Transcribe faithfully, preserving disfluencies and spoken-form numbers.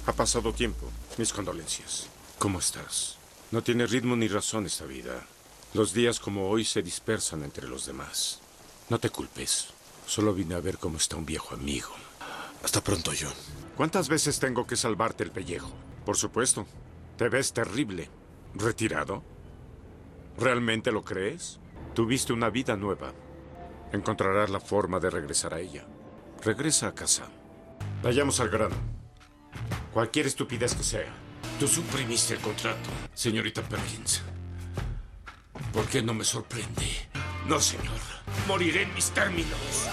Ha pasado tiempo. Mis condolencias. ¿Cómo estás? No tiene ritmo ni razón esta vida. Los días como hoy se dispersan entre los demás. No te culpes. Solo vine a ver cómo está un viejo amigo. Hasta pronto, John. ¿Cuántas veces tengo que salvarte el pellejo? Por supuesto. Te ves terrible. ¿Retirado? ¿Realmente lo crees? Tuviste una vida nueva. Encontrarás la forma de regresar a ella. Regresa a casa. Vayamos al grano. Cualquier estupidez que sea. Tú suprimiste el contrato, señorita Perkins. ¿Por qué no me sorprende? No, señor. Moriré en mis términos.